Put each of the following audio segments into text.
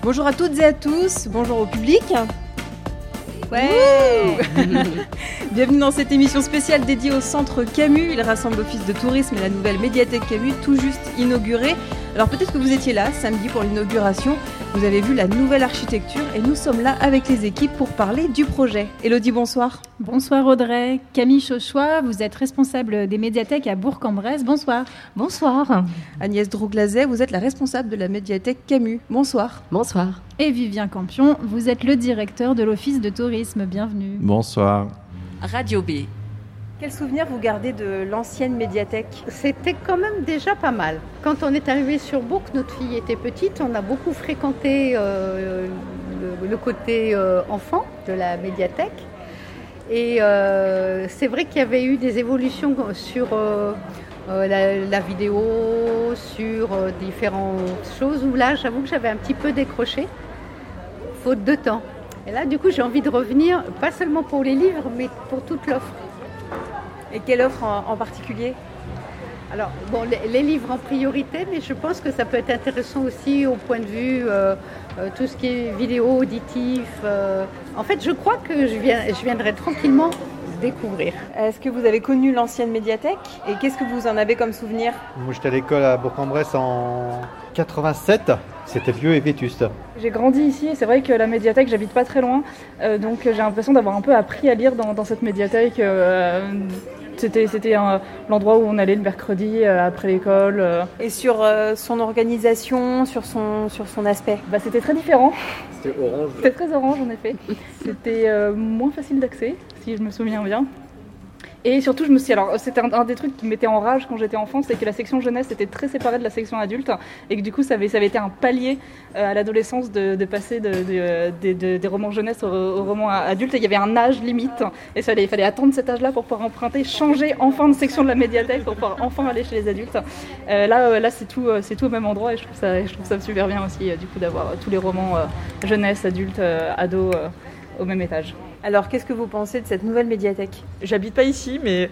Bonjour à toutes et à tous, bonjour au public. Ouais. Bienvenue dans cette émission spéciale dédiée au Centre Camus. Il rassemble l'Office de tourisme et la nouvelle médiathèque Camus, tout juste inaugurée. Alors peut-être que vous étiez là samedi pour l'inauguration, vous avez vu la nouvelle architecture et nous sommes là avec les équipes pour parler du projet. Élodie, bonsoir. Bonsoir Audrey. Camille Chauchois, vous êtes responsable des médiathèques à Bourg-en-Bresse. Bonsoir. Bonsoir. Agnès Drouglazet, vous êtes la responsable de la médiathèque Camus. Bonsoir. Bonsoir. Et Vivien Campion, vous êtes le directeur de l'Office de tourisme. Bienvenue. Bonsoir. Radio B. Quel souvenir vous gardez de l'ancienne médiathèque ? C'était quand même déjà pas mal. Quand on est arrivé sur Bourg, notre fille était petite, on a beaucoup fréquenté le côté enfant de la médiathèque. Et c'est vrai qu'il y avait eu des évolutions sur la vidéo, sur différentes choses, où là, j'avoue que j'avais un petit peu décroché, faute de temps. Et là, du coup, j'ai envie de revenir, pas seulement pour les livres, mais pour toute l'offre. Et quelle offre en particulier ? Alors, bon, les livres en priorité, mais je pense que ça peut être intéressant aussi au point de vue tout ce qui est vidéo, auditif. En fait, je crois que je viendrai tranquillement découvrir. Est-ce que vous avez connu l'ancienne médiathèque et qu'est-ce que vous en avez comme souvenir ? Moi, j'étais à l'école à Bourg-en-Bresse en 87. C'était vieux et vétuste. J'ai grandi ici et c'est vrai que la médiathèque, j'habite pas très loin. Donc j'ai l'impression d'avoir un peu appris à lire dans cette médiathèque. C'était l'endroit où on allait le mercredi après l'école. Et sur son organisation, sur son aspect ? C'était très différent. C'était orange. C'était très orange en effet. C'était moins facile d'accès, si je me souviens bien. Et surtout, c'était un des trucs qui me mettait en rage quand j'étais enfant, c'est que la section jeunesse était très séparée de la section adulte et que du coup, ça avait été un palier à l'adolescence de passer des romans jeunesse aux romans adultes. Et il y avait un âge limite et il fallait attendre cet âge-là pour pouvoir emprunter, changer enfin de section de la médiathèque pour pouvoir enfin aller chez les adultes. Là, c'est tout au même endroit et je trouve ça super bien aussi du coup d'avoir tous les romans jeunesse, adultes, ados au même étage. Alors, qu'est-ce que vous pensez de cette nouvelle médiathèque ? J'habite pas ici, mais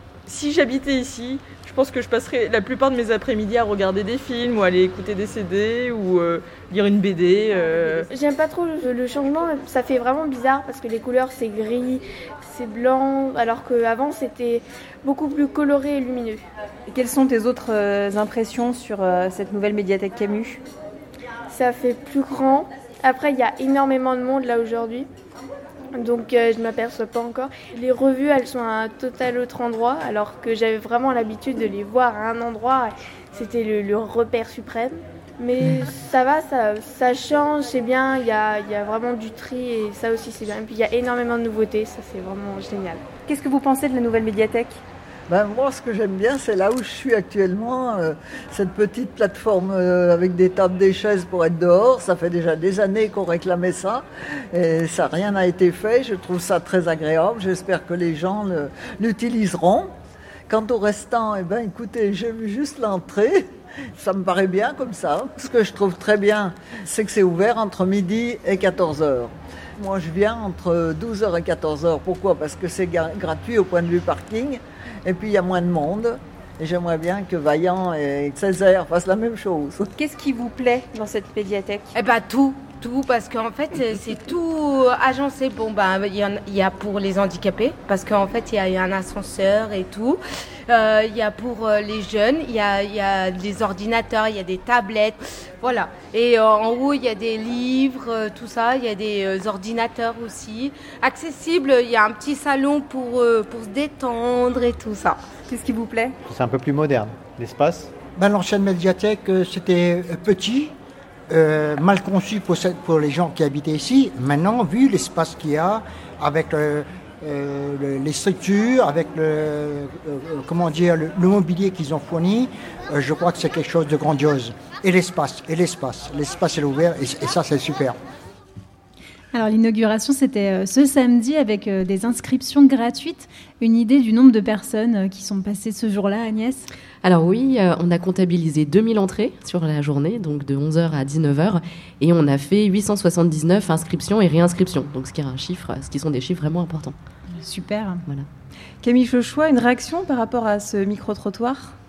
si j'habitais ici, je pense que je passerais la plupart de mes après-midi à regarder des films ou aller écouter des CD ou lire une BD. J'aime pas trop le changement, ça fait vraiment bizarre parce que les couleurs c'est gris, c'est blanc, alors qu'avant c'était beaucoup plus coloré et lumineux. Et quelles sont tes autres impressions sur cette nouvelle médiathèque Camus ? Ça fait plus grand. Après, il y a énormément de monde là aujourd'hui. Donc je ne m'aperçois pas encore. Les revues, elles sont à un total autre endroit, alors que j'avais vraiment l'habitude de les voir à un endroit. C'était le repère suprême. Mais ça va, ça change, c'est bien, il y a vraiment du tri et ça aussi c'est bien. Et puis il y a énormément de nouveautés, ça c'est vraiment génial. Qu'est-ce que vous pensez de la nouvelle médiathèque ? Moi, ce que j'aime bien, c'est là où je suis actuellement, cette petite plateforme avec des tables, des chaises pour être dehors. Ça fait déjà des années qu'on réclamait ça et rien n'a été fait. Je trouve ça très agréable. J'espère que les gens l'utiliseront. Quant au restant, écoutez, j'ai vu juste l'entrée. Ça me paraît bien comme ça. Ce que je trouve très bien, c'est que c'est ouvert entre midi et 14h. Moi, je viens entre 12h et 14h. Pourquoi ? Parce que c'est gratuit au point de vue parking. Et puis, il y a moins de monde. Et j'aimerais bien que Vaillant et Césaire fassent la même chose. Qu'est-ce qui vous plaît dans cette médiathèque ? Tout, parce qu'en fait, c'est tout agencé. Il y a pour les handicapés, parce qu'en fait, il y a un ascenseur et tout. Il y a pour les jeunes, il y a des ordinateurs, il y a des tablettes, voilà. Et en haut, il y a des livres, tout ça. Il y a des ordinateurs aussi. Accessible, il y a un petit salon pour se détendre et tout ça. Qu'est-ce qui vous plaît ? C'est un peu plus moderne. L'espace ? L'ancienne médiathèque, c'était petit. Mal conçu pour les gens qui habitaient ici. Maintenant, vu l'espace qu'il y a, avec les structures, avec le mobilier qu'ils ont fourni, je crois que c'est quelque chose de grandiose. Et l'espace est ouvert et ça c'est super. Alors l'inauguration c'était ce samedi avec des inscriptions gratuites. Une idée du nombre de personnes qui sont passées ce jour-là, Agnès ? Alors oui, on a comptabilisé 2000 entrées sur la journée, donc de 11h à 19h, et on a fait 879 inscriptions et réinscriptions, donc ce qui sont des chiffres vraiment importants. Super. Voilà. Camille Chauchois, une réaction par rapport à ce micro-trottoir ?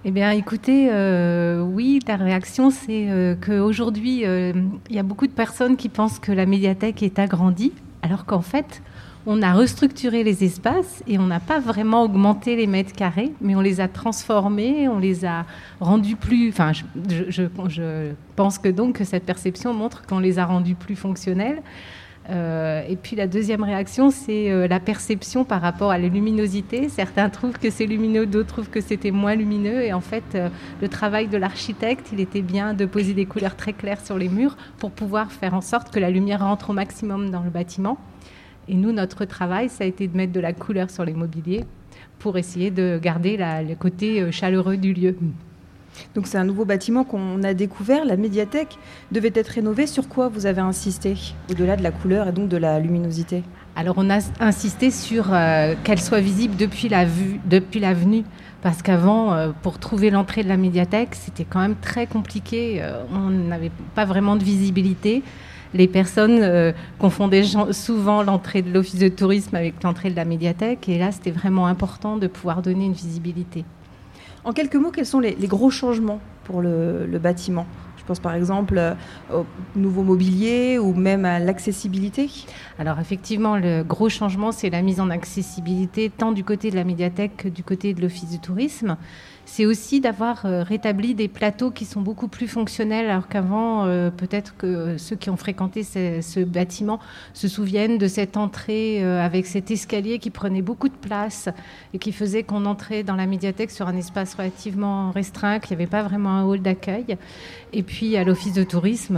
Eh bien, écoutez, oui, la réaction, c'est qu'aujourd'hui, il y a beaucoup de personnes qui pensent que la médiathèque est agrandie, alors qu'en fait, on a restructuré les espaces et on n'a pas vraiment augmenté les mètres carrés, mais on les a transformés, on les a rendus plus... Enfin, je pense que donc que cette perception montre qu'on les a rendus plus fonctionnels. Et puis la deuxième réaction, c'est la perception par rapport à la luminosité. Certains trouvent que c'est lumineux, d'autres trouvent que c'était moins lumineux. Et en fait, le travail de l'architecte, il était bien de poser des couleurs très claires sur les murs pour pouvoir faire en sorte que la lumière rentre au maximum dans le bâtiment. Et nous, notre travail, ça a été de mettre de la couleur sur les mobiliers pour essayer de garder le côté chaleureux du lieu. Donc c'est un nouveau bâtiment qu'on a découvert. La médiathèque devait être rénovée. Sur quoi vous avez insisté, au-delà de la couleur et donc de la luminosité ? Alors on a insisté sur qu'elle soit visible depuis l'avenue. Parce qu'avant, pour trouver l'entrée de la médiathèque, c'était quand même très compliqué. On n'avait pas vraiment de visibilité. Les personnes confondaient souvent l'entrée de l'office de tourisme avec l'entrée de la médiathèque. Et là, c'était vraiment important de pouvoir donner une visibilité. En quelques mots, quels sont les gros changements pour le bâtiment ? Je pense par exemple au nouveau mobilier ou même à l'accessibilité. Alors effectivement, le gros changement, c'est la mise en accessibilité tant du côté de la médiathèque que du côté de l'office de tourisme. C'est aussi d'avoir rétabli des plateaux qui sont beaucoup plus fonctionnels, alors qu'avant, peut-être que ceux qui ont fréquenté ce bâtiment se souviennent de cette entrée avec cet escalier qui prenait beaucoup de place et qui faisait qu'on entrait dans la médiathèque sur un espace relativement restreint, qu'il n'y avait pas vraiment un hall d'accueil. Et puis à l'office de tourisme,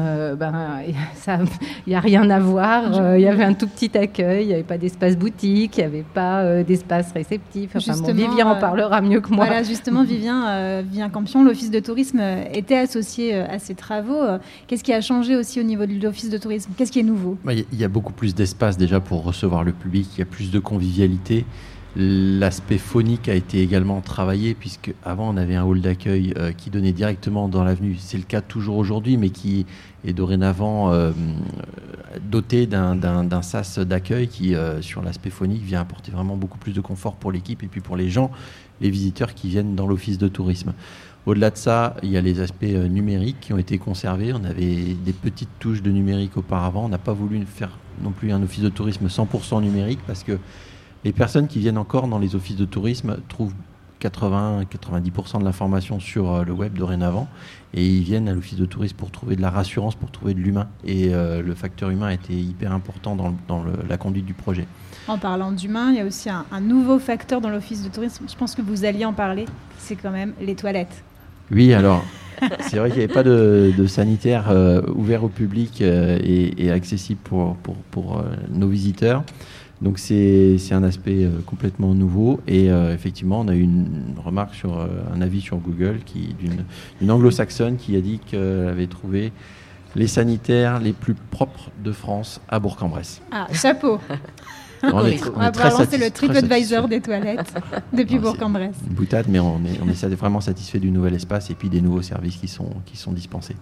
il n'y a rien à voir. Il y avait un tout petit accueil, il n'y avait pas d'espace boutique, il n'y avait pas d'espace réceptif. Enfin, Vivien en parlera mieux que moi. Voilà, justement, Vivien Campion, l'office de tourisme était associé à ces travaux. Qu'est-ce qui a changé aussi au niveau de l'office de tourisme ? Qu'est-ce qui est nouveau ? Il y a beaucoup plus d'espace déjà pour recevoir le public, il y a plus de convivialité. L'aspect phonique a été également travaillé, puisque avant on avait un hall d'accueil qui donnait directement dans l'avenue. C'est le cas toujours aujourd'hui, mais qui est dorénavant doté d'un sas d'accueil qui, sur l'aspect phonique, vient apporter vraiment beaucoup plus de confort pour l'équipe et puis pour les gens, les visiteurs qui viennent dans l'office de tourisme. Au-delà de ça, il y a les aspects numériques qui ont été conservés. On avait des petites touches de numérique auparavant. On n'a pas voulu faire non plus un office de tourisme 100% numérique, parce que les personnes qui viennent encore dans les offices de tourisme trouvent 80-90% de l'information sur le web dorénavant, et ils viennent à l'office de tourisme pour trouver de la rassurance, pour trouver de l'humain. Et le facteur humain était hyper important dans la conduite du projet. En parlant d'humain, il y a aussi un nouveau facteur dans l'office de tourisme. Je pense que vous alliez en parler. C'est quand même les toilettes. Oui, alors, c'est vrai qu'il n'y avait pas de sanitaire ouvert au public et accessible pour nos visiteurs. Donc c'est un aspect complètement nouveau, et effectivement on a eu une remarque sur un avis sur Google d'une anglo-saxonne qui a dit qu'elle avait trouvé les sanitaires les plus propres de France à Bourg-en-Bresse. Ah, chapeau. On va pouvoir lancer le TripAdvisor des toilettes depuis Bourg-en-Bresse. Une boutade, mais on est vraiment satisfait du nouvel espace et puis des nouveaux services qui sont dispensés.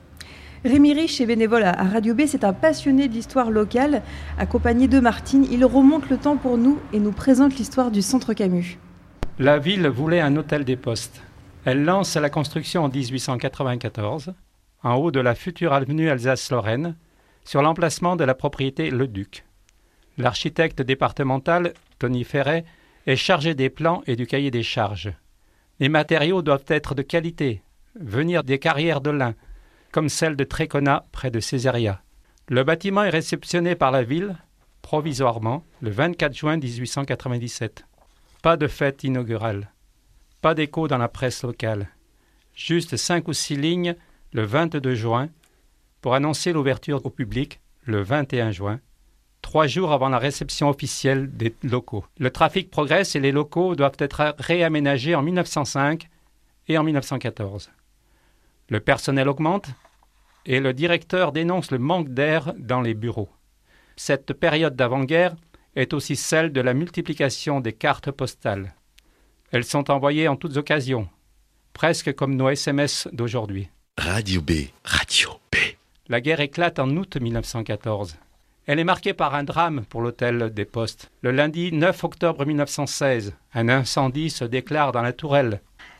Rémi Riche est bénévole à Radio B, c'est un passionné de l'histoire locale. Accompagné de Martine, il remonte le temps pour nous et nous présente l'histoire du Centre Camus. La ville voulait un hôtel des postes. Elle lance la construction en 1894, en haut de la future avenue Alsace-Lorraine, sur l'emplacement de la propriété Le Duc. L'architecte départemental, Tony Ferret, est chargé des plans et du cahier des charges. Les matériaux doivent être de qualité, venir des carrières de lin, comme celle de Trécona, près de Césaria. Le bâtiment est réceptionné par la ville, provisoirement, le 24 juin 1897. Pas de fête inaugurale, pas d'écho dans la presse locale. Juste 5 ou 6 lignes le 22 juin pour annoncer l'ouverture au public le 21 juin, 3 jours avant la réception officielle des locaux. Le trafic progresse et les locaux doivent être réaménagés en 1905 et en 1914. Le personnel augmente et le directeur dénonce le manque d'air dans les bureaux. Cette période d'avant-guerre est aussi celle de la multiplication des cartes postales. Elles sont envoyées en toutes occasions, presque comme nos SMS d'aujourd'hui. Radio B. La guerre éclate en août 1914. Elle est marquée par un drame pour l'hôtel des Postes. Le lundi 9 octobre 1916, un incendie se déclare dans la tourelle.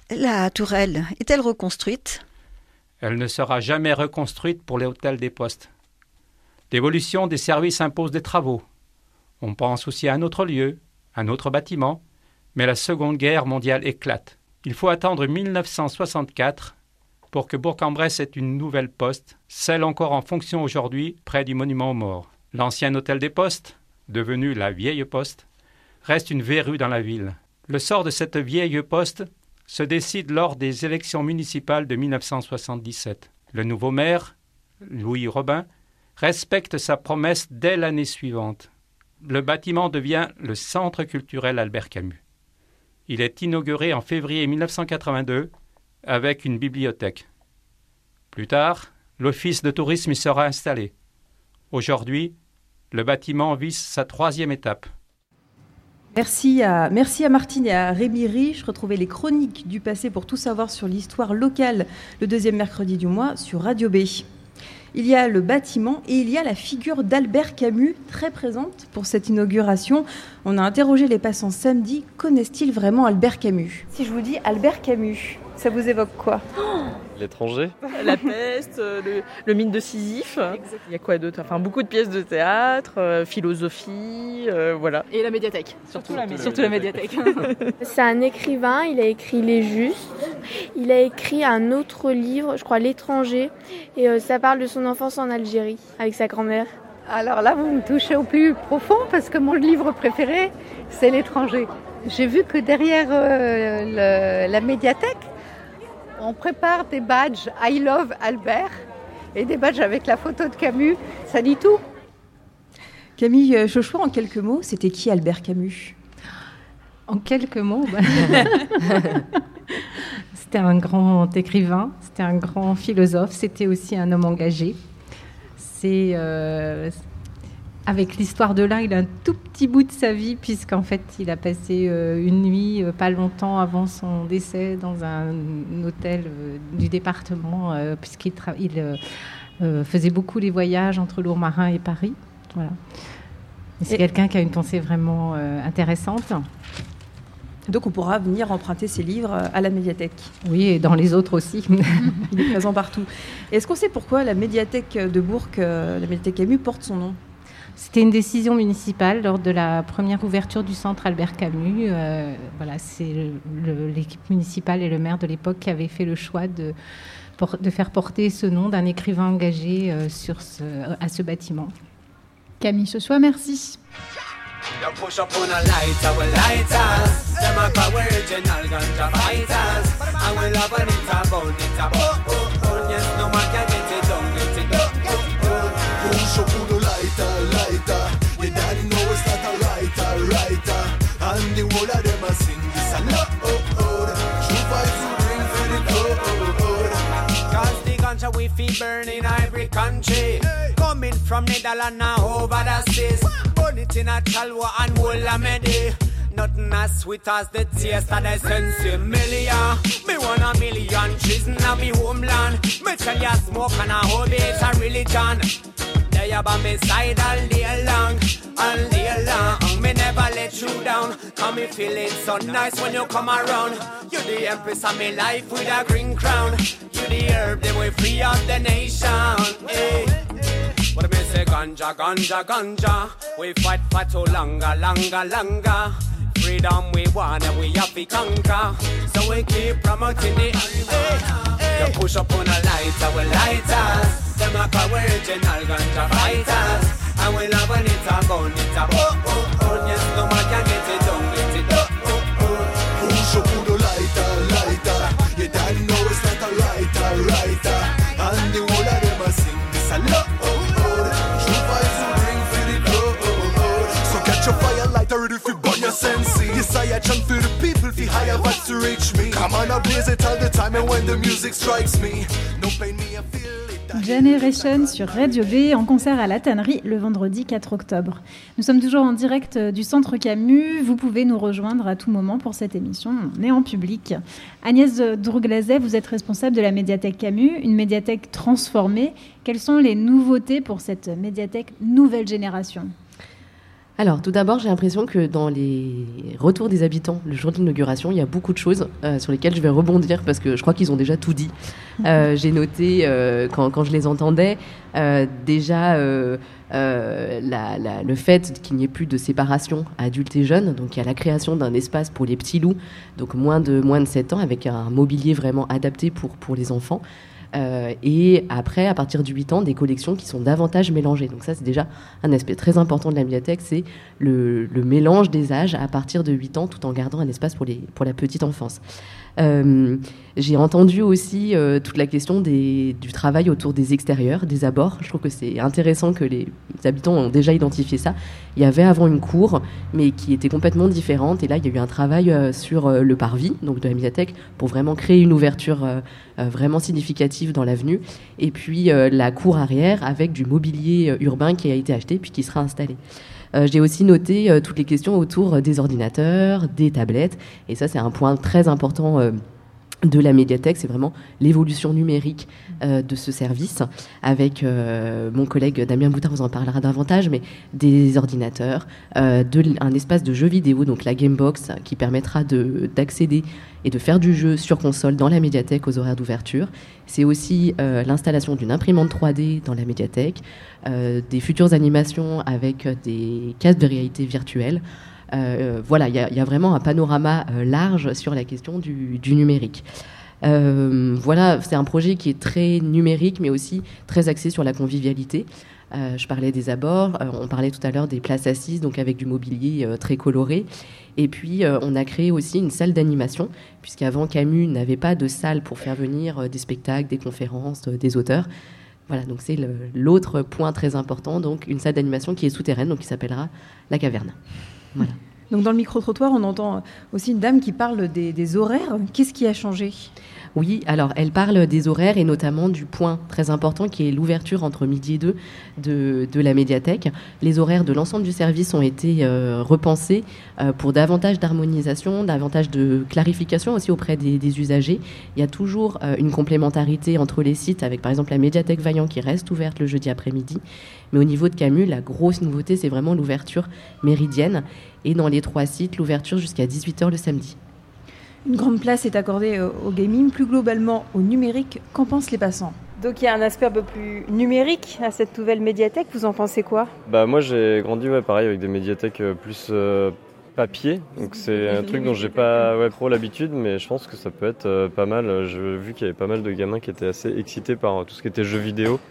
La tourelle est-elle reconstruite ? Elle ne sera jamais reconstruite pour l'hôtel des Postes. L'évolution des services impose des travaux. On pense aussi à un autre lieu, un autre bâtiment, mais la Seconde Guerre mondiale éclate. Il faut attendre 1964 pour que Bourg-en-Bresse ait une nouvelle poste, celle encore en fonction aujourd'hui près du monument aux morts. L'ancien hôtel des Postes, devenu la vieille poste, reste une verrue dans la ville. Le sort de cette vieille poste se décide lors des élections municipales de 1977. Le nouveau maire, Louis Robin, respecte sa promesse dès l'année suivante. Le bâtiment devient le Centre culturel Albert Camus. Il est inauguré en février 1982 avec une bibliothèque. Plus tard, l'office de tourisme y sera installé. Aujourd'hui, le bâtiment vise sa 3e étape. Merci à Martine et à Rémi Riche. Retrouvez les chroniques du passé pour tout savoir sur l'histoire locale le 2e mercredi du mois sur Radio B. Il y a le bâtiment et il y a la figure d'Albert Camus, très présente pour cette inauguration. On a interrogé les passants samedi. Connaissent-ils vraiment Albert Camus ? Si je vous dis Albert Camus, ça vous évoque quoi ? L'étranger. La peste, le mythe de Sisyphe. Il y a quoi d'autre ? Enfin, beaucoup de pièces de théâtre, philosophie, voilà. Et la médiathèque, surtout la médiathèque. C'est un écrivain, il a écrit Les Justes, il a écrit un autre livre, je crois L'étranger, et ça parle de son enfance en Algérie, avec sa grand-mère. Alors là, vous me touchez au plus profond, parce que mon livre préféré, c'est L'étranger. J'ai vu que derrière la médiathèque, on prépare des badges I Love Albert et des badges avec la photo de Camus. Ça dit tout. Camille Chauchoir, en quelques mots, c'était qui Albert Camus ? En quelques mots, c'était un grand écrivain, c'était un grand philosophe, c'était aussi un homme engagé. Avec l'histoire de l'un, il a un tout petit bout de sa vie, puisqu'en fait, il a passé une nuit, pas longtemps avant son décès, dans un hôtel du département, puisqu'il faisait beaucoup les voyages entre Lourmarin et Paris. Voilà. Et c'est quelqu'un qui a une pensée vraiment intéressante. Donc on pourra venir emprunter ses livres à la médiathèque. Oui, et dans les autres aussi. Il est présent partout. Est-ce qu'on sait pourquoi la médiathèque de Bourg, la médiathèque Camus, porte son nom ? C'était une décision municipale lors de la première ouverture du centre Albert Camus. C'est l'équipe municipale et le maire de l'époque qui avaient fait le choix de faire porter ce nom d'un écrivain engagé à ce bâtiment. Camille Chauchoir, merci. Your daddy know it's not a writer. And the whole of them a sing this a loud. True vibes you bring for the code. Cause the ganja we feel burn in every country. Coming from Netherlands over the seas. Burn it in a chalwa and whole a medi. Nothing as sweet as the taste of the sensimilla. Me want a million trees in my homeland. Me tell ya smoke and a hobby it's a religion. They are by my side all day long. Me never let you down. Come me feeling so nice when you come around. You're the empress of my life with a green crown. You're the herb that will free up the nation. Hey. What me say ganja, ganja, ganja. We fight for too longer. Freedom we want and we have to conquer. So we keep promoting it. Hey. You push up on a lighter, we lighters. Them like a original ganja fighters. And we love when it's a gun, it's a yes, no man can get it done, Push up on the lighter. Your daddy know it's not a writer. And the whole of them a sing this a lot. True vibes you bring for the crowd. So catch a fire lighter if you burn your sense. Yes, I a chant for the people, the higher vibes to reach me. Come on, I blaze it all the time and when the music strikes me. No pain me, I feel. Generation sur Radio B en concert à la Tannerie le vendredi 4 octobre. Nous sommes toujours en direct du Centre Camus. Vous pouvez nous rejoindre à tout moment pour cette émission. On est en public. Agnès Drouglazet, vous êtes responsable de la médiathèque Camus, une médiathèque transformée. Quelles sont les nouveautés pour cette médiathèque nouvelle génération ? Alors, tout d'abord, j'ai l'impression que dans les retours des habitants, le jour de l'inauguration, il y a beaucoup de choses sur lesquelles je vais rebondir parce que je crois qu'ils ont déjà tout dit. J'ai noté, quand je les entendais, déjà le fait qu'il n'y ait plus de séparation adultes et jeunes. Donc, il y a la création d'un espace pour les petits loups, donc moins de 7 ans, avec un mobilier vraiment adapté pour les enfants. Et après, à partir de 8 ans, des collections qui sont davantage mélangées. Donc ça, c'est déjà un aspect très important de la médiathèque, c'est le mélange des âges à partir de 8 ans, tout en gardant un espace pour la petite enfance. J'ai entendu aussi toute la question du travail autour des extérieurs, des abords. Je trouve que c'est intéressant que les habitants ont déjà identifié ça. Il y avait avant une cour, mais qui était complètement différente. Et là, il y a eu un travail sur le parvis, donc de la médiathèque, pour vraiment créer une ouverture vraiment significative dans l'avenue. Et puis la cour arrière avec du mobilier urbain qui a été acheté puis qui sera installé. J'ai aussi noté toutes les questions autour des ordinateurs, des tablettes. Et ça, c'est un point très important de la médiathèque. C'est vraiment l'évolution numérique de ce service. Avec mon collègue Damien Boutard, vous en parlera davantage, mais des ordinateurs, un espace de jeux vidéo, donc la Gamebox, qui permettra d'accéder et de faire du jeu sur console dans la médiathèque aux horaires d'ouverture. C'est aussi l'installation d'une imprimante 3D dans la médiathèque, des futures animations avec des casques de réalité virtuelle. Voilà, il y a vraiment un panorama large sur la question du numérique. Voilà, c'est un projet qui est très numérique, mais aussi très axé sur la convivialité. Je parlais des abords, on parlait tout à l'heure des places assises, donc avec du mobilier très coloré. Et puis, on a créé aussi une salle d'animation, puisqu'avant, Camus n'avait pas de salle pour faire venir des spectacles, des conférences, des auteurs. Voilà, donc c'est l'autre point très important, donc une salle d'animation qui est souterraine, donc qui s'appellera La Caverne. Voilà. Donc dans le micro-trottoir, on entend aussi une dame qui parle des horaires. Qu'est-ce qui a changé ? Oui, alors elle parle des horaires et notamment du point très important qui est l'ouverture entre midi et 2 de la médiathèque. Les horaires de l'ensemble du service ont été repensés pour davantage d'harmonisation, davantage de clarification aussi auprès des usagers. Il y a toujours une complémentarité entre les sites avec par exemple la médiathèque Vaillant qui reste ouverte le jeudi après-midi. Mais au niveau de Camus, la grosse nouveauté, c'est vraiment l'ouverture méridienne et dans les 3 sites, l'ouverture jusqu'à 18h le samedi. Une grande place est accordée au gaming, plus globalement au numérique. Qu'en pensent les passants ? Donc il y a un aspect un peu plus numérique à cette nouvelle médiathèque. Vous en pensez quoi ? Moi j'ai grandi pareil avec des médiathèques plus papier. Donc c'est un truc dont j'ai pas trop l'habitude, mais je pense que ça peut être pas mal. J'ai vu qu'il y avait pas mal de gamins qui étaient assez excités par tout ce qui était jeux vidéo.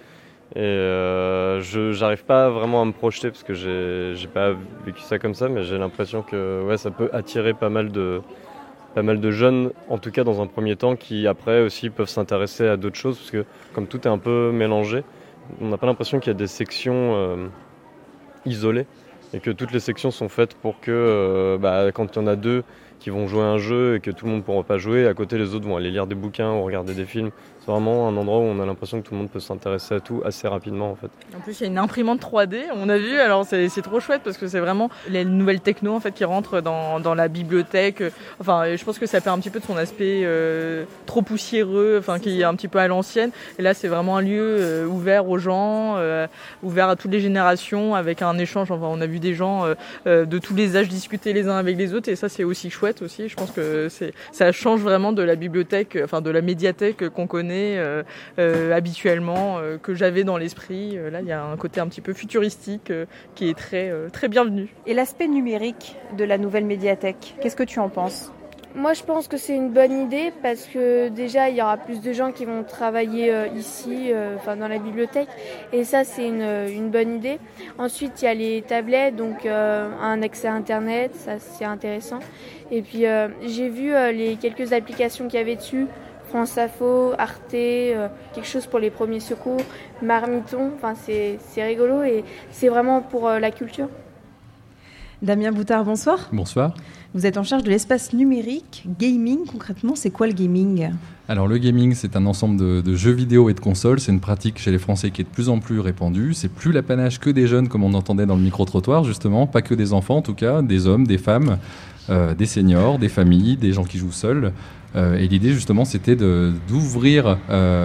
Et j'arrive pas vraiment à me projeter parce que j'ai pas vécu ça comme ça, mais j'ai l'impression que ça peut attirer pas mal de jeunes, en tout cas dans un premier temps, qui après aussi peuvent s'intéresser à d'autres choses, parce que comme tout est un peu mélangé, on n'a pas l'impression qu'il y a des sections isolées, et que toutes les sections sont faites pour que quand il y en a 2 qui vont jouer à un jeu et que tout le monde ne pourra pas jouer, à côté les autres vont aller lire des bouquins ou regarder des films. C'est vraiment un endroit où on a l'impression que tout le monde peut s'intéresser à tout assez rapidement en fait. En plus il y a une imprimante 3D, on a vu, alors c'est trop chouette parce que c'est vraiment les nouvelles techno en fait qui rentrent dans la bibliothèque. Enfin je pense que ça perd un petit peu de son aspect trop poussiéreux, enfin qui est un petit peu à l'ancienne. Et là c'est vraiment un lieu ouvert aux gens, ouvert à toutes les générations avec un échange. Enfin on a vu des gens de tous les âges discuter les uns avec les autres et ça c'est aussi chouette aussi. Je pense que ça change vraiment de la bibliothèque, enfin de la médiathèque qu'on connaît habituellement, que j'avais dans l'esprit. Là, il y a un côté un petit peu futuristique qui est très, très bienvenu. Et l'aspect numérique de la nouvelle médiathèque, qu'est-ce que tu en penses ? Moi, je pense que c'est une bonne idée parce que déjà, il y aura plus de gens qui vont travailler ici, dans la bibliothèque. Et ça, c'est une bonne idée. Ensuite, il y a les tablettes, donc un accès à Internet, ça, c'est intéressant. Et puis, j'ai vu les quelques applications qu'il y avait dessus. France Info, Arte, quelque chose pour les premiers secours, Marmiton, c'est rigolo et c'est vraiment pour la culture. Damien Boutard, bonsoir. Bonsoir. Vous êtes en charge de l'espace numérique, gaming. Concrètement, c'est quoi le gaming ? Alors le gaming, c'est un ensemble de jeux vidéo et de consoles. C'est une pratique chez les Français qui est de plus en plus répandue. C'est plus l'apanage que des jeunes comme on entendait dans le micro-trottoir justement, pas que des enfants en tout cas, des hommes, des femmes. des seniors, des familles, des gens qui jouent seuls. Et l'idée justement c'était d'ouvrir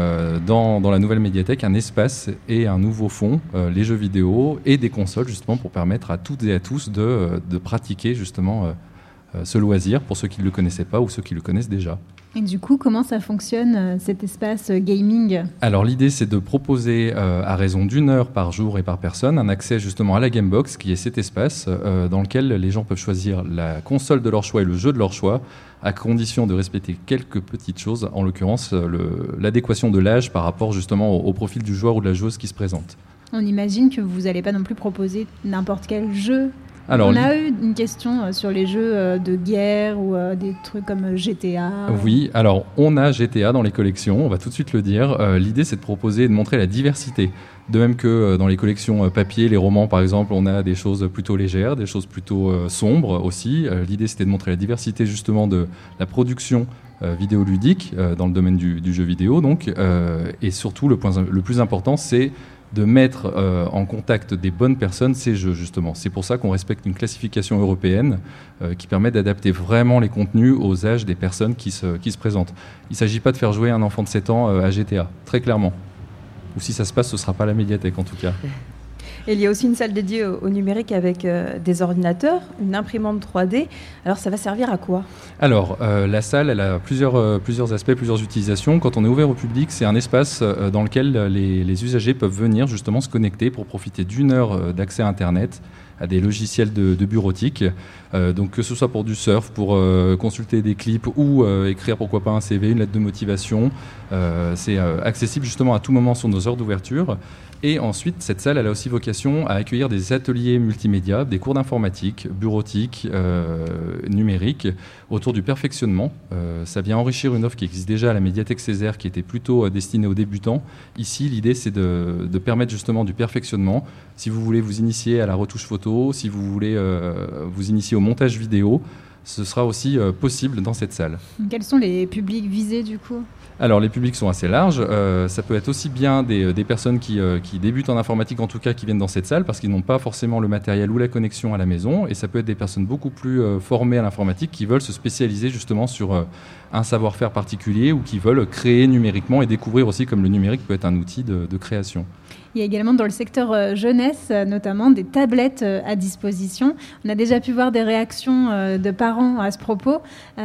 dans la nouvelle médiathèque un espace et un nouveau fond, les jeux vidéo et des consoles justement pour permettre à toutes et à tous de pratiquer justement ce loisir pour ceux qui ne le connaissaient pas ou ceux qui le connaissent déjà. Et du coup, comment ça fonctionne cet espace gaming ? Alors l'idée c'est de proposer à raison d'1 heure par jour et par personne un accès justement à la Gamebox qui est cet espace dans lequel les gens peuvent choisir la console de leur choix et le jeu de leur choix à condition de respecter quelques petites choses, en l'occurrence l'adéquation de l'âge par rapport justement au profil du joueur ou de la joueuse qui se présente. On imagine que vous n'allez pas non plus proposer n'importe quel jeu. Alors, on a eu une question sur les jeux de guerre ou des trucs comme GTA. Oui, alors on a GTA dans les collections, on va tout de suite le dire. L'idée c'est de proposer et de montrer la diversité. De même que dans les collections papier, les romans par exemple, on a des choses plutôt légères, des choses plutôt sombres aussi. L'idée c'était de montrer la diversité justement de la production vidéoludique dans le domaine du jeu vidéo. Donc, et surtout le plus important c'est de mettre en contact des bonnes personnes ces jeux, justement. C'est pour ça qu'on respecte une classification européenne qui permet d'adapter vraiment les contenus aux âges des personnes qui se présentent. Il ne s'agit pas de faire jouer un enfant de 7 ans à GTA, très clairement. Ou si ça se passe, ce ne sera pas la médiathèque, en tout cas. Et il y a aussi une salle dédiée au numérique avec des ordinateurs, une imprimante 3D. Alors ça va servir à quoi ? Alors la salle, elle a plusieurs aspects, plusieurs utilisations. Quand on est ouvert au public, c'est un espace dans lequel les usagers peuvent venir justement se connecter pour profiter d'1 heure d'accès à Internet, à des logiciels de bureautique. Donc que ce soit pour du surf, pour consulter des clips ou écrire pourquoi pas un CV, une lettre de motivation. C'est accessible justement à tout moment sur nos heures d'ouverture. Et ensuite, cette salle elle a aussi vocation à accueillir des ateliers multimédia, des cours d'informatique, bureautique, numérique, autour du perfectionnement. Ça vient enrichir une offre qui existe déjà à la médiathèque Césaire, qui était plutôt destinée aux débutants. Ici, l'idée, c'est de permettre justement du perfectionnement. Si vous voulez vous initier à la retouche photo, si vous voulez vous initier au montage vidéo, ce sera aussi possible dans cette salle. Quels sont les publics visés du coup ? Alors les publics sont assez larges, ça peut être aussi bien des personnes qui débutent en informatique en tout cas qui viennent dans cette salle parce qu'ils n'ont pas forcément le matériel ou la connexion à la maison, et ça peut être des personnes beaucoup plus formées à l'informatique qui veulent se spécialiser justement sur un savoir-faire particulier ou qui veulent créer numériquement et découvrir aussi comme le numérique peut être un outil de création. Il y a également dans le secteur jeunesse, notamment des tablettes à disposition. On a déjà pu voir des réactions de parents à ce propos.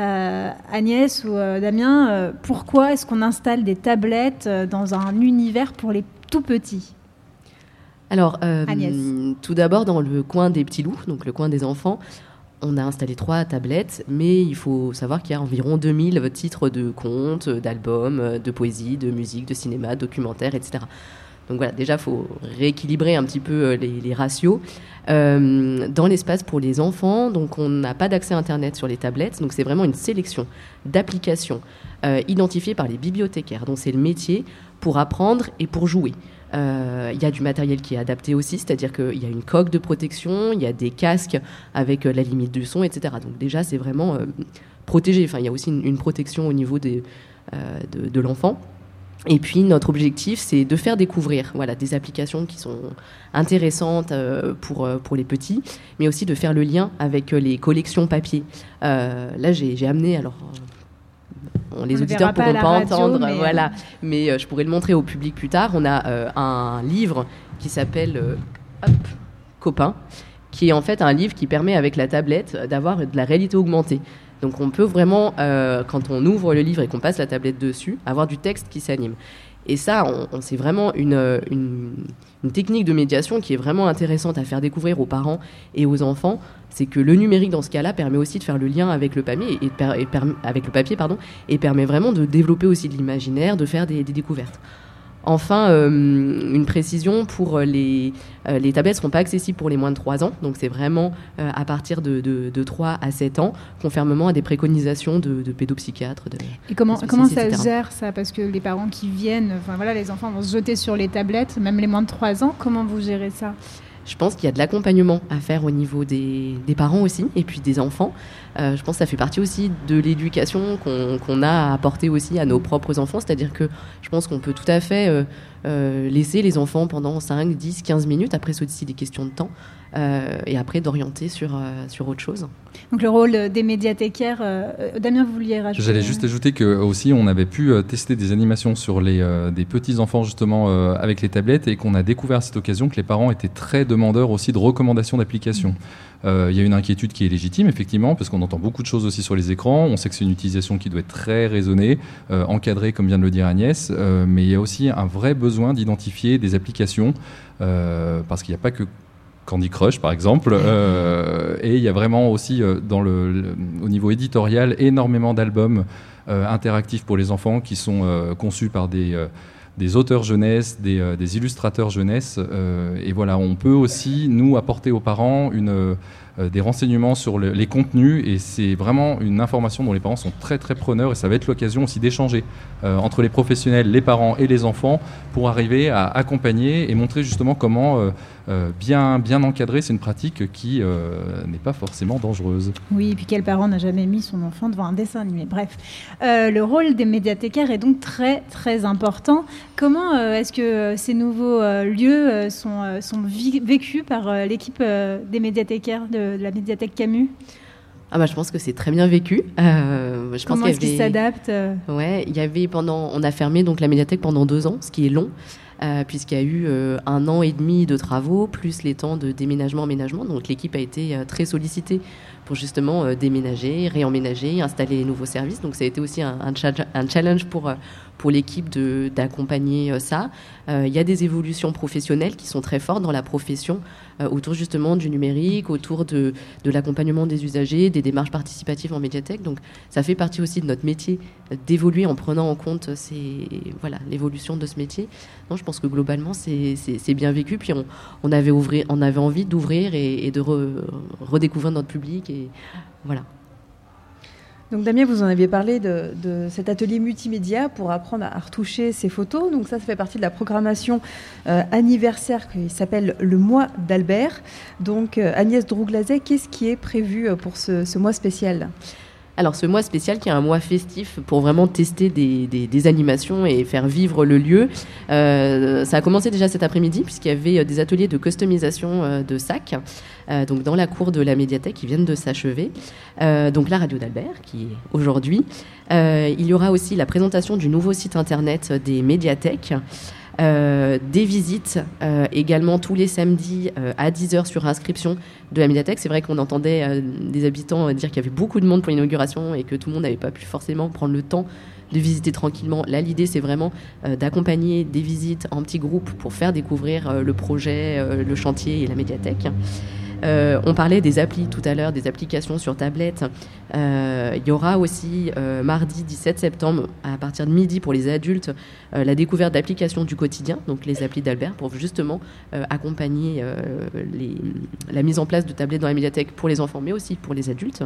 Agnès ou Damien, pourquoi est-ce qu'on installe des tablettes dans un univers pour les tout petits ? Alors, Agnès. Tout d'abord, dans le coin des petits loups, donc le coin des enfants, on a installé 3 tablettes, mais il faut savoir qu'il y a environ 2000 titres de contes, d'albums, de poésie, de musique, de cinéma, de documentaires, etc. Donc voilà, déjà, il faut rééquilibrer un petit peu les ratios. Dans l'espace pour les enfants, donc on n'a pas d'accès à Internet sur les tablettes, donc c'est vraiment une sélection d'applications identifiées par les bibliothécaires, dont c'est le métier, pour apprendre et pour jouer. Il y a du matériel qui est adapté aussi, c'est-à-dire qu'il y a une coque de protection, il y a des casques avec la limite du son, etc. Donc déjà, c'est vraiment protégé. Enfin, il y a aussi une protection au niveau de l'enfant. Et puis notre objectif, c'est de faire découvrir des applications qui sont intéressantes pour les petits, mais aussi de faire le lien avec les collections papier. Là, j'ai amené, alors les auditeurs ne pourront pas entendre, mais je pourrais le montrer au public plus tard. On a un livre qui s'appelle Copain, qui est en fait un livre qui permet avec la tablette d'avoir de la réalité augmentée. Donc on peut vraiment, quand on ouvre le livre et qu'on passe la tablette dessus, avoir du texte qui s'anime. Et ça, c'est vraiment une technique de médiation qui est vraiment intéressante à faire découvrir aux parents et aux enfants. C'est que le numérique, dans ce cas-là, permet aussi de faire le lien avec le papier, et permet vraiment de développer aussi de l'imaginaire, de faire des découvertes. Enfin, une précision, pour les tablettes ne seront pas accessibles pour les moins de 3 ans, donc c'est vraiment à partir de 3 à 7 ans, conformément à des préconisations de pédopsychiatres. Et comment ça se gère ça ? Parce que les parents qui viennent, les enfants vont se jeter sur les tablettes, même les moins de 3 ans, comment vous gérez ça ? Je pense qu'il y a de l'accompagnement à faire au niveau des parents aussi, et puis des enfants. Je pense que ça fait partie aussi de l'éducation qu'on a à apporter aussi à nos propres enfants. C'est-à-dire que je pense qu'on peut tout à fait laisser les enfants pendant 5, 10, 15 minutes. Après, c'est aussi des questions de temps. Et après, d'orienter sur autre chose. Donc le rôle des médiathécaires, Damien, vous vouliez rajouter? J'allais juste ajouter que aussi on avait pu tester des animations sur des petits enfants justement avec les tablettes, et qu'on a découvert à cette occasion que les parents étaient très demandeurs aussi de recommandations d'applications. Il y a une inquiétude qui est légitime effectivement, parce qu'on entend beaucoup de choses aussi sur les écrans. On sait que c'est une utilisation qui doit être très raisonnée, encadrée comme vient de le dire Agnès, mais il y a aussi un vrai besoin d'identifier des applications, parce qu'il n'y a pas que Candy Crush par exemple, et il y a vraiment aussi au niveau éditorial énormément d'albums interactifs pour les enfants qui sont conçus par des auteurs jeunesse, des illustrateurs jeunesse, et voilà, on peut aussi nous apporter aux parents des renseignements sur les contenus, et c'est vraiment une information dont les parents sont très très preneurs, et ça va être l'occasion aussi d'échanger entre les professionnels, les parents et les enfants pour arriver à accompagner et montrer justement comment bien encadrer. C'est une pratique qui n'est pas forcément dangereuse. Oui, et puis quel parent n'a jamais mis son enfant devant un dessin animé? Bref, le rôle des médiathécaires est donc très très important. Comment est-ce que ces nouveaux lieux sont vécus par l'équipe des médiathécaires de la médiathèque Camus? Je pense que c'est très bien vécu. Comment est-ce qu'ils s'adaptent? Ouais, on a fermé donc la médiathèque pendant 2 ans, ce qui est long. Puisqu'il y a eu 1 an et demi de travaux, plus les temps de déménagement, emménagement. Donc l'équipe a été très sollicitée pour justement déménager, réemménager, installer les nouveaux services. Donc ça a été aussi un challenge pour l'équipe d'accompagner ça. Il y a des évolutions professionnelles qui sont très fortes dans la profession, autour justement du numérique, autour de l'accompagnement des usagers, des démarches participatives en médiathèque. Donc ça fait partie aussi de notre métier d'évoluer en prenant en compte l'évolution de ce métier. Non, je pense que globalement c'est bien vécu. Puis on avait envie d'ouvrir et de redécouvrir notre public, et voilà. Donc Damien, vous en aviez parlé de cet atelier multimédia pour apprendre à retoucher ses photos. Donc ça fait partie de la programmation anniversaire qui s'appelle le mois d'Albert. Donc Agnès Drouglazet, qu'est-ce qui est prévu pour ce mois spécial ? Alors ce mois spécial qui est un mois festif pour vraiment tester des animations et faire vivre le lieu, ça a commencé déjà cet après-midi puisqu'il y avait des ateliers de customisation de sacs donc dans la cour de la médiathèque qui viennent de s'achever. Donc la radio d'Albert qui est aujourd'hui. Il y aura aussi la présentation du nouveau site internet des médiathèques. Des visites également tous les samedis à 10h sur inscription de la médiathèque. C'est vrai qu'on entendait des habitants dire qu'il y avait beaucoup de monde pour l'inauguration et que tout le monde n'avait pas pu forcément prendre le temps de visiter tranquillement. Là, l'idée, c'est vraiment d'accompagner des visites en petits groupes pour faire découvrir le projet, le chantier et la médiathèque. On parlait des applis tout à l'heure, des applications sur tablette. Il y aura aussi mardi 17 septembre à partir de midi pour les adultes la découverte d'applications du quotidien, donc les applis d'Albert, pour justement accompagner la mise en place de tablettes dans la médiathèque pour les enfants mais aussi pour les adultes.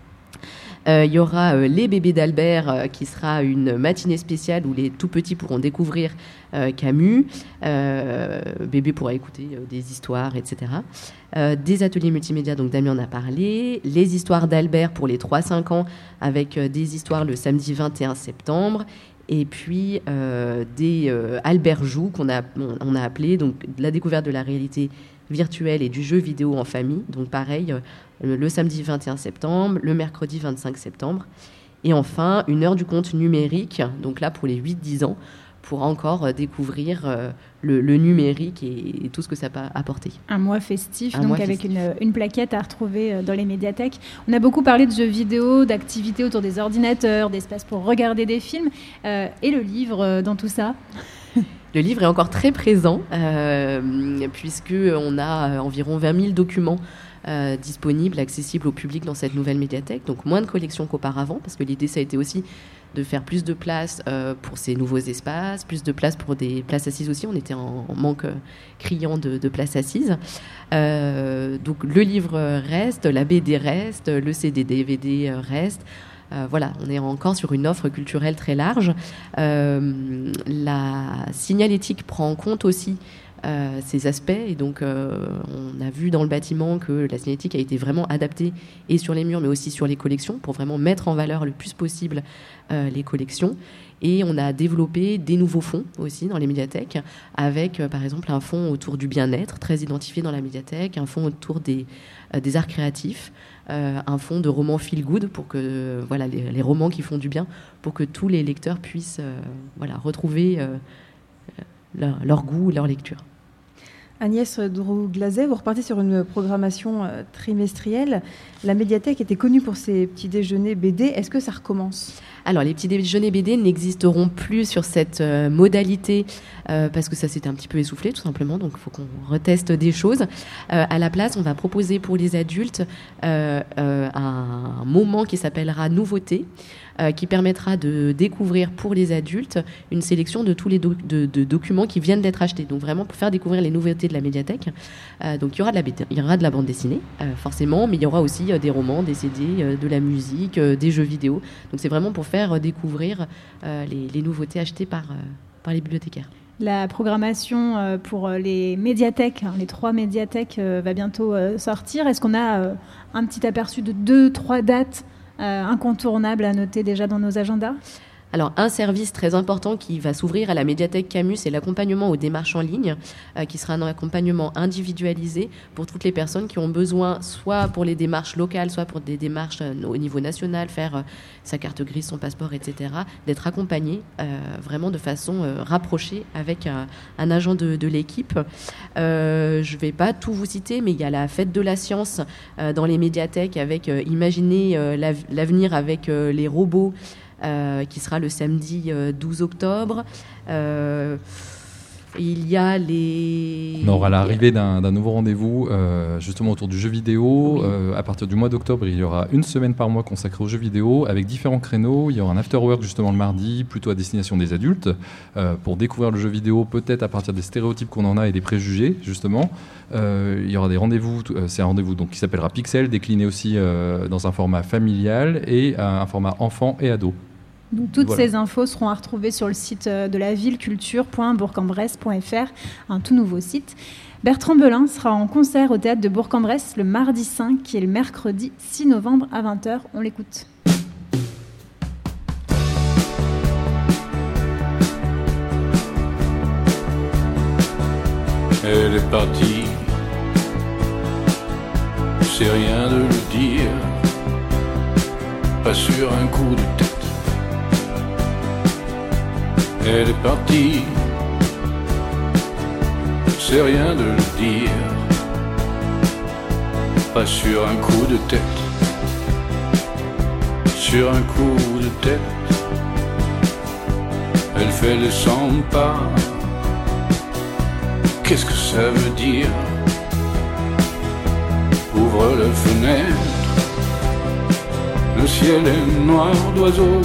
Il y aura les bébés d'Albert qui sera une matinée spéciale où les tout petits pourront découvrir Camus. Bébé pourra écouter des histoires, etc. Des ateliers multimédia, donc Damien en a parlé. Les histoires d'Albert pour les 3-5 ans avec des histoires le samedi 21 septembre. Et puis des Albert Joue qu'on a appelé donc la découverte de la réalité virtuelle et du jeu vidéo en famille. Donc pareil, le samedi 21 septembre, le mercredi 25 septembre. Et enfin, une heure du conte numérique, donc là pour les 8-10 ans, pour encore découvrir le numérique et tout ce que ça peut apporter. Un mois festif, donc avec une plaquette à retrouver dans les médiathèques. On a beaucoup parlé de jeux vidéo, d'activités autour des ordinateurs, d'espaces pour regarder des films. Et le livre dans tout ça ? Le livre est encore très présent, puisqu'on a environ 20 000 documents disponibles, accessibles au public dans cette nouvelle médiathèque. Donc moins de collections qu'auparavant, parce que l'idée, ça a été aussi de faire plus de place pour ces nouveaux espaces, plus de place pour des places assises aussi. On était en manque criant de places assises. Donc le livre reste, la BD reste, le CD-DVD reste. Voilà, on est encore sur une offre culturelle très large. La signalétique prend en compte aussi ces aspects. Et donc, on a vu dans le bâtiment que la signalétique a été vraiment adaptée et sur les murs, mais aussi sur les collections, pour vraiment mettre en valeur le plus possible les collections. Et on a développé des nouveaux fonds aussi dans les médiathèques, avec par exemple un fonds autour du bien-être, très identifié dans la médiathèque, un fonds autour des arts créatifs, un fonds de romans feel good pour que les romans qui font du bien, pour que tous les lecteurs puissent retrouver leur goût, leur lecture. Agnès Drouglazet, vous repartez sur une programmation trimestrielle. La médiathèque était connue pour ses petits déjeuners BD. Est-ce que ça recommence ? Alors, les petits déjeuners BD n'existeront plus sur cette modalité parce que ça s'était un petit peu essoufflé, tout simplement. Donc, il faut qu'on reteste des choses. À la place, on va proposer pour les adultes un moment qui s'appellera Nouveautés, qui permettra de découvrir pour les adultes une sélection de tous les de documents qui viennent d'être achetés. Donc, vraiment, pour faire découvrir les nouveautés de la médiathèque. Donc, il y aura de la BD, il y aura de la bande dessinée, forcément, mais il y aura aussi des romans, des CD, de la musique, des jeux vidéo. Donc, c'est vraiment pour faire découvrir les nouveautés achetées par les bibliothécaires. La programmation pour les médiathèques, les 3 médiathèques, va bientôt sortir. Est-ce qu'on a un petit aperçu de 2-3 dates incontournables à noter déjà dans nos agendas ? Alors, un service très important qui va s'ouvrir à la médiathèque Camus, c'est l'accompagnement aux démarches en ligne, qui sera un accompagnement individualisé pour toutes les personnes qui ont besoin, soit pour les démarches locales, soit pour des démarches au niveau national, faire sa carte grise, son passeport, etc., d'être accompagné vraiment de façon rapprochée avec un agent de l'équipe. Je ne vais pas tout vous citer, mais il y a la fête de la science dans les médiathèques avec Imaginez l'avenir avec les robots, qui sera le samedi 12 octobre. Il y a les... On aura l'arrivée d'un nouveau rendez-vous justement autour du jeu vidéo. Oui. À partir du mois d'octobre, il y aura une semaine par mois consacrée au jeu vidéo avec différents créneaux. Il y aura un after-work justement le mardi, plutôt à destination des adultes, pour découvrir le jeu vidéo peut-être à partir des stéréotypes qu'on en a et des préjugés justement. Il y aura des rendez-vous, c'est un rendez-vous donc, qui s'appellera Pixel, décliné aussi dans un format familial et un format enfant et ado. Donc, toutes ces infos seront à retrouver sur le site de la ville, culture.bourg-en-bresse.fr, un tout nouveau site. Bertrand Belin sera en concert au théâtre de Bourg-en-Bresse le mardi 5 et le mercredi 6 novembre à 20h. On l'écoute. Elle est partie, c'est rien de le dire, pas sur un coup de tête. Elle est partie, c'est rien de le dire, pas sur un coup de tête, sur un coup de tête. Elle fait les 100 pas, qu'est-ce que ça veut dire? Ouvre la fenêtre, le ciel est noir d'oiseaux.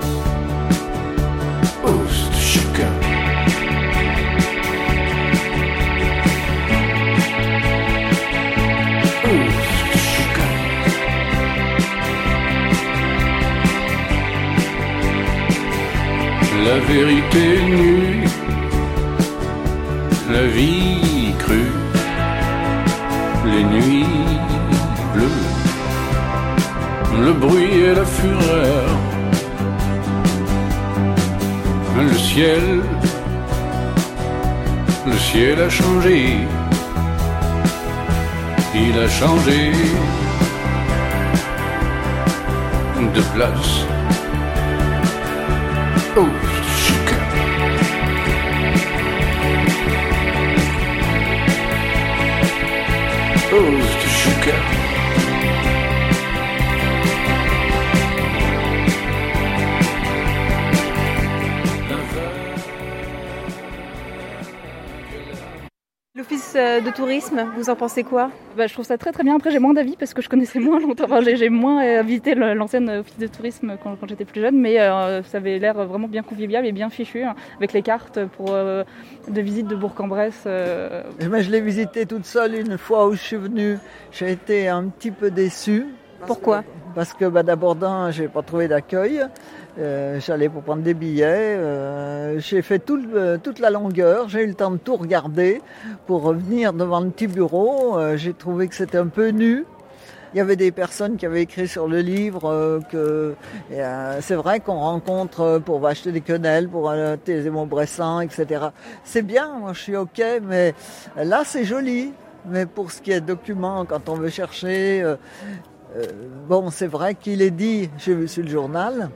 La vérité nue, la vie crue, les nuits bleues, le bruit et la fureur, le ciel a changé, il a changé de place. Oh, L'office de tourisme, vous en pensez quoi ? Je trouve ça très très bien. Après, j'ai moins d'avis parce que je connaissais moins longtemps. Enfin, j'ai moins visité l'ancienne office de tourisme quand j'étais plus jeune, mais ça avait l'air vraiment bien convivial et bien fichu, hein, avec les cartes de visite de Bourg-en-Bresse. Je l'ai visité toute seule une fois où je suis venue. J'ai été un petit peu déçue. Pourquoi ? parce que d'abord je n'ai pas trouvé d'accueil. J'allais pour prendre des billets. J'ai fait toute la longueur. J'ai eu le temps de tout regarder pour revenir devant le petit bureau. J'ai trouvé que c'était un peu nu. Il y avait des personnes qui avaient écrit sur le livre que c'est vrai qu'on rencontre pour acheter des quenelles, pour des hémobressants, etc. C'est bien, moi je suis OK, mais là c'est joli. Mais pour ce qui est documents, quand on veut chercher... c'est vrai qu'il est dit, j'ai vu sur le journal,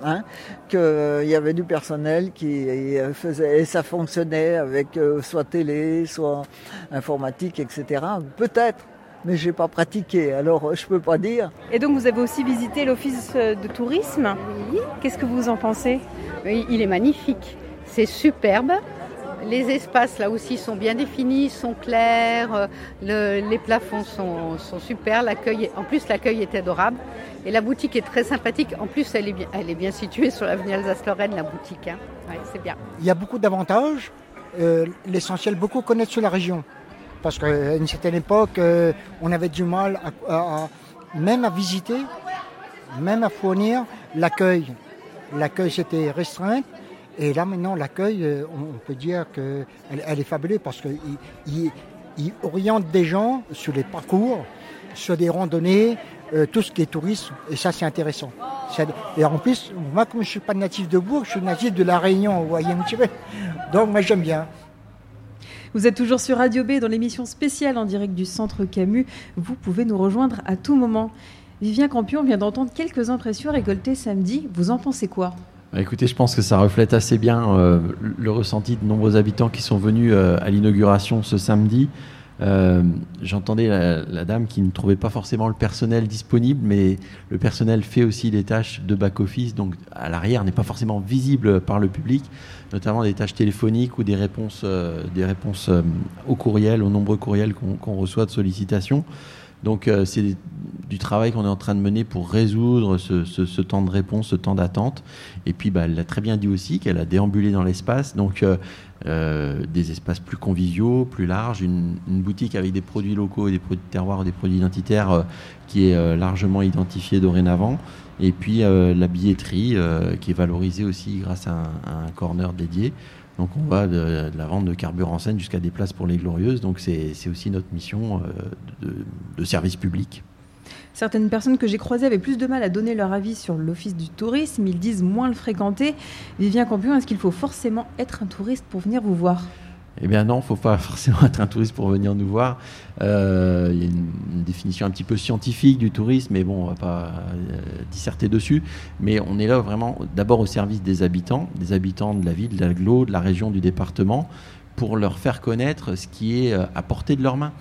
qu'il y avait du personnel qui faisait, et ça fonctionnait avec soit télé, soit informatique, etc. Peut-être, mais je n'ai pas pratiqué, alors je ne peux pas dire. Et donc vous avez aussi visité l'office de tourisme. Oui. Qu'est-ce que vous en pensez ? Oui, il est magnifique, c'est superbe. Les espaces là aussi sont bien définis, sont clairs, les plafonds sont super, en plus l'accueil est adorable et la boutique est très sympathique. En plus elle est bien située sur l'avenue Alsace-Lorraine, la boutique. Ouais, c'est bien. Il y a beaucoup d'avantages, l'essentiel beaucoup connaître sur la région. Parce qu'à une certaine époque, on avait du mal même à visiter, même à fournir l'accueil. L'accueil c'était restreint. Et là maintenant l'accueil, on peut dire qu'elle est fabuleuse parce qu'il oriente des gens sur les parcours, sur des randonnées, tout ce qui est tourisme, et ça c'est intéressant. Et en plus, moi comme je ne suis pas natif de Bourg, je suis natif de La Réunion, vous voyez un petit peu. Donc moi j'aime bien. Vous êtes toujours sur Radio B dans l'émission spéciale en direct du Centre Camus. Vous pouvez nous rejoindre à tout moment. Vivien Campion vient d'entendre quelques impressions récoltées samedi. Vous en pensez quoi ? Écoutez, je pense que ça reflète assez bien le ressenti de nombreux habitants qui sont venus à l'inauguration ce samedi. J'entendais la dame qui ne trouvait pas forcément le personnel disponible, mais le personnel fait aussi des tâches de back-office, donc à l'arrière n'est pas forcément visible par le public, notamment des tâches téléphoniques ou des réponses au courriel, aux nombreux courriels qu'on reçoit de sollicitations. Donc c'est du travail qu'on est en train de mener pour résoudre ce temps de réponse, ce temps d'attente. Et puis elle l'a très bien dit aussi qu'elle a déambulé dans l'espace, donc des espaces plus conviviaux, plus larges, une boutique avec des produits locaux, et des produits de terroir, des produits identitaires qui est largement identifiée dorénavant. Et puis la billetterie qui est valorisée aussi grâce à un corner dédié. Donc on va de la vente de carburant en scène jusqu'à des places pour les glorieuses. Donc c'est aussi notre mission de service public. Certaines personnes que j'ai croisées avaient plus de mal à donner leur avis sur l'office du tourisme. Ils disent moins le fréquenter. Vivien Campion, est-ce qu'il faut forcément être un touriste pour venir vous voir ? Eh bien non, il ne faut pas forcément être un touriste pour venir nous voir. Il y a une définition un petit peu scientifique du tourisme, mais bon, on ne va pas disserter dessus. Mais on est là vraiment d'abord au service des habitants de la ville, de l'agglo, de la région, du département, pour leur faire connaître ce qui est à portée de leurs mains.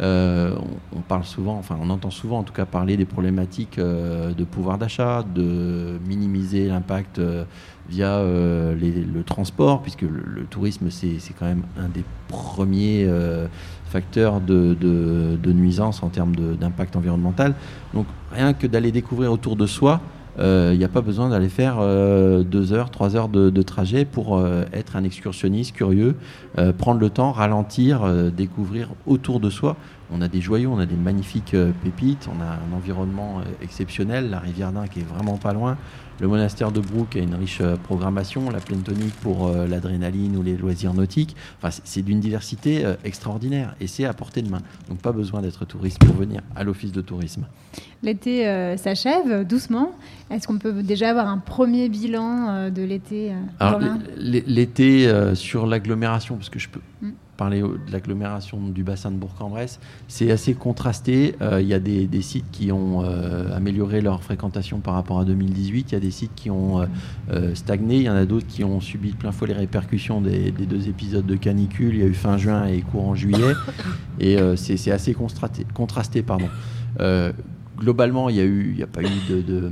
On parle souvent, on entend souvent en tout cas parler des problématiques de pouvoir d'achat, de minimiser l'impact via le transport, puisque le tourisme c'est quand même un des premiers facteurs de nuisance en termes d'impact environnemental. Donc rien que d'aller découvrir autour de soi, il n'y a pas besoin d'aller faire 2 heures, 3 heures de trajet pour être un excursionniste curieux, prendre le temps, ralentir, découvrir autour de soi. On a des joyaux, on a des magnifiques pépites, on a un environnement exceptionnel, la rivière d'Ain qui est vraiment pas loin, le monastère de Brou qui a une riche programmation, la plaine tonique pour l'adrénaline ou les loisirs nautiques. Enfin, c'est d'une diversité extraordinaire et c'est à portée de main. Donc pas besoin d'être touriste pour venir à l'office de tourisme. L'été s'achève doucement. Est-ce qu'on peut déjà avoir un premier bilan de l'été Alors, l'été sur l'agglomération, parce que je peux parler de l'agglomération du bassin de Bourg-en-Bresse, c'est assez contrasté. Il y a des sites qui ont amélioré leur fréquentation par rapport à 2018. Il y a des sites qui ont stagné. Il y en a d'autres qui ont subi de plein fouet les répercussions des 2 épisodes de canicule. Il y a eu fin juin et courant juillet. Et c'est assez contrasté. Globalement, il n'y a pas eu de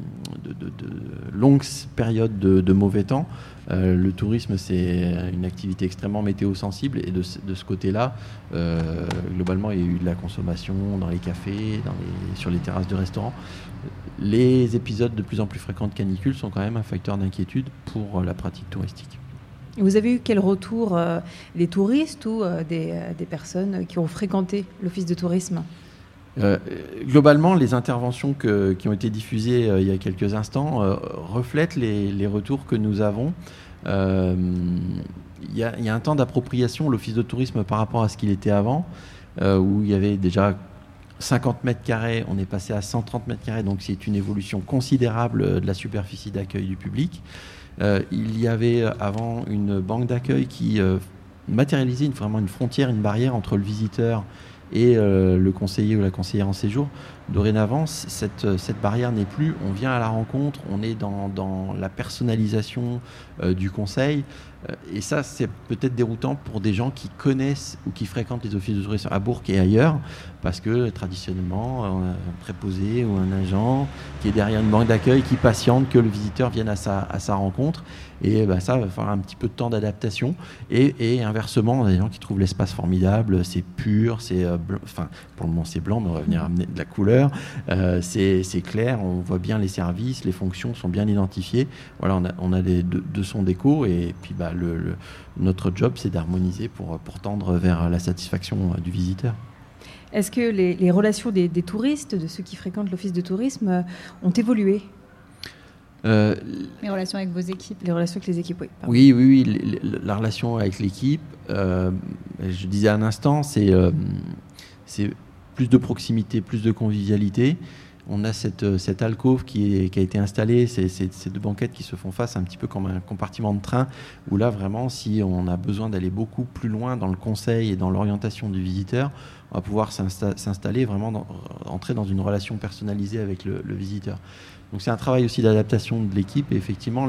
longues périodes de mauvais temps. Le tourisme, c'est une activité extrêmement météo-sensible et de ce côté-là, globalement, il y a eu de la consommation dans les cafés, sur les terrasses de restaurants. Les épisodes de plus en plus fréquents de canicule sont quand même un facteur d'inquiétude pour la pratique touristique. Vous avez eu quel retour des touristes ou des personnes qui ont fréquenté l'office de tourisme ? Globalement, les interventions qui ont été diffusées il y a quelques instants reflètent les retours que nous avons. Il y a un temps d'appropriation, l'office de tourisme, par rapport à ce qu'il était avant, où il y avait déjà 50 mètres carrés, on est passé à 130 mètres carrés, donc c'est une évolution considérable de la superficie d'accueil du public. Il y avait avant une banque d'accueil qui matérialisait vraiment une frontière, une barrière entre le visiteur et le conseiller ou la conseillère en séjour. Dorénavant, cette barrière n'est plus. On vient à la rencontre, on est dans la personnalisation du conseil. Et ça, c'est peut-être déroutant pour des gens qui connaissent ou qui fréquentent les offices de tourisme à Bourg et ailleurs, parce que traditionnellement, un préposé ou un agent qui est derrière une banque d'accueil qui patiente que le visiteur vienne à sa rencontre. Et ça va falloir un petit peu de temps d'adaptation. Et inversement, on a des gens qui trouvent l'espace formidable, c'est pur, c'est pour le moment c'est blanc, mais on va venir amener de la couleur. C'est clair, on voit bien les services, les fonctions sont bien identifiées. Voilà, on a deux sons d'écho, et puis notre job, c'est d'harmoniser pour tendre vers la satisfaction du visiteur. Est-ce que les relations des touristes, de ceux qui fréquentent l'office de tourisme, ont évolué ? Les relations avec vos équipes. Les relations avec les équipes, oui. Pardon. Oui. La relation avec l'équipe, je disais à un instant, c'est plus de proximité, plus de convivialité. On a cette alcôve qui a été installée, ces deux banquettes qui se font face, un petit peu comme un compartiment de train, où là, vraiment, si on a besoin d'aller beaucoup plus loin dans le conseil et dans l'orientation du visiteur, on va pouvoir s'installer, vraiment entrer dans une relation personnalisée avec le visiteur. Donc c'est un travail aussi d'adaptation de l'équipe, et effectivement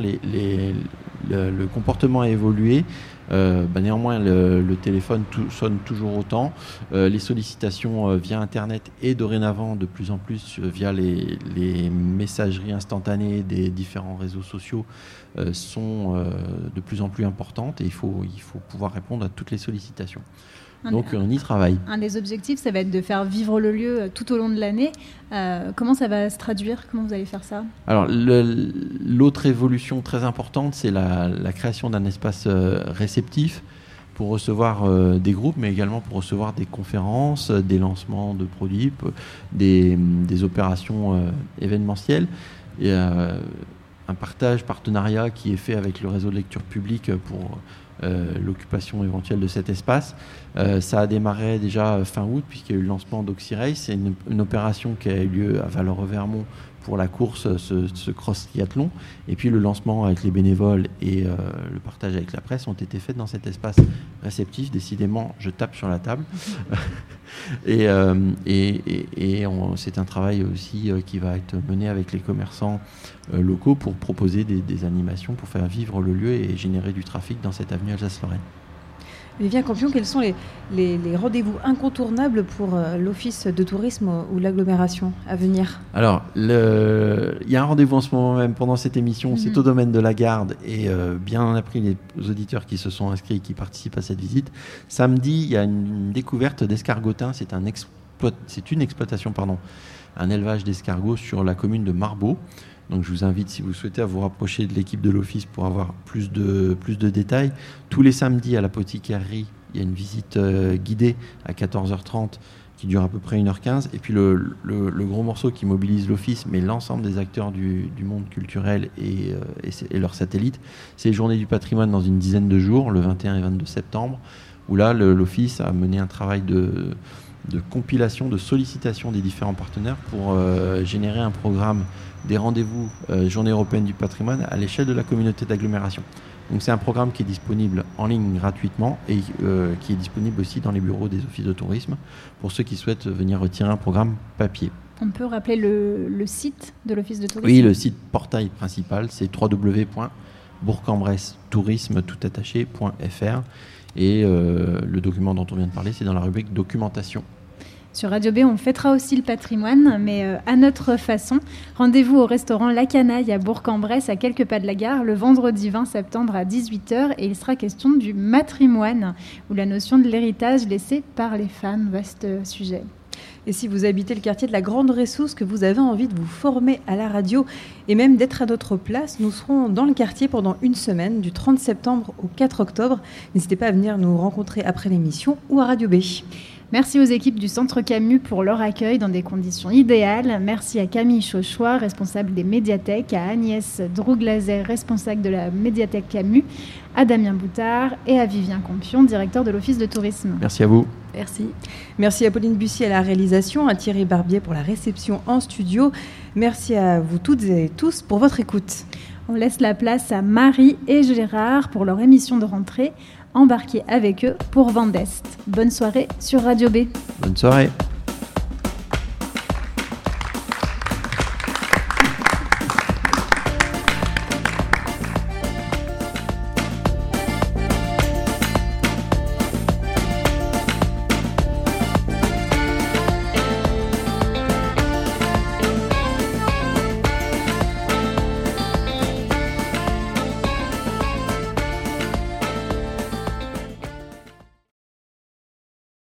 le comportement a évolué. Néanmoins le téléphone sonne toujours autant. Les sollicitations via Internet et dorénavant de plus en plus via les messageries instantanées des différents réseaux sociaux sont de plus en plus importantes, et il faut pouvoir répondre à toutes les sollicitations. Donc on y travaille. Un des objectifs, ça va être de faire vivre le lieu tout au long de l'année. Comment ça va se traduire ? Comment vous allez faire ça ? Alors l'autre évolution très importante, c'est la création d'un espace réceptif pour recevoir des groupes, mais également pour recevoir des conférences, des lancements de produits, des opérations événementielles. Il y a un partenariat qui est fait avec le réseau de lecture publique pour l'occupation éventuelle de cet espace. Ça a démarré déjà fin août, puisqu'il y a eu le lancement d'OxyRace. C'est une opération qui a eu lieu à Valloreux-Vermont pour la course, ce cross-triathlon. Et puis le lancement avec les bénévoles et le partage avec la presse ont été faits dans cet espace réceptif. Décidément, je tape sur la table. Et c'est un travail aussi qui va être mené avec les commerçants locaux pour proposer des animations pour faire vivre le lieu et générer du trafic dans cette avenue Alsace-Lorraine. Vivien Campion, quels sont les rendez-vous incontournables pour l'office de tourisme ou l'agglomération à venir ? Alors, il y a un rendez-vous en ce moment même pendant cette émission, c'est au domaine de la Garde, et bien on a pris les auditeurs qui se sont inscrits et qui participent à cette visite. Samedi, il y a une découverte d'escargotins, c'est une exploitation, un élevage d'escargots sur la commune de Marbeau. Donc je vous invite, si vous souhaitez, à vous rapprocher de l'équipe de l'office pour avoir plus de détails. Tous les samedis à l'apothicairie, il y a une visite guidée à 14h30 qui dure à peu près 1h15. Et puis le gros morceau qui mobilise l'office, mais l'ensemble des acteurs du monde culturel et leurs satellites, c'est les Journées du patrimoine dans une dizaine de jours, le 21 et 22 septembre, où là, l'office a mené un travail de compilation, de sollicitation des différents partenaires pour générer un programme des rendez-vous Journée européenne du patrimoine à l'échelle de la communauté d'agglomération. Donc c'est un programme qui est disponible en ligne gratuitement et qui est disponible aussi dans les bureaux des offices de tourisme pour ceux qui souhaitent venir retirer un programme papier. On peut rappeler le site de l'office de tourisme ? Oui, le site portail principal, c'est www.bourg-en-bresse-tourisme-toutattaché.fr, et le document dont on vient de parler, c'est dans la rubrique documentation. Sur Radio B, on fêtera aussi le patrimoine, mais à notre façon. Rendez-vous au restaurant La Canaille à Bourg-en-Bresse, à quelques pas de la gare, le vendredi 20 septembre à 18h. Et il sera question du matrimoine, ou la notion de l'héritage laissé par les femmes. Vaste sujet. Et si vous habitez le quartier de la Grande Ressource, que vous avez envie de vous former à la radio et même d'être à notre place, nous serons dans le quartier pendant une semaine, du 30 septembre au 4 octobre. N'hésitez pas à venir nous rencontrer après l'émission ou à Radio B. Merci aux équipes du Centre Camus pour leur accueil dans des conditions idéales. Merci à Camille Chauchois, responsable des médiathèques, à Agnès Drouglazer, responsable de la médiathèque Camus, à Damien Boutard et à Vivien Compion, directeur de l'Office de tourisme. Merci à vous. Merci. Merci à Pauline Bussy à la réalisation, à Thierry Barbier pour la réception en studio. Merci à vous toutes et tous pour votre écoute. On laisse la place à Marie et Gérard pour leur émission de rentrée. Embarquez avec eux pour Vent d'Est. Bonne soirée sur Radio B. Bonne soirée.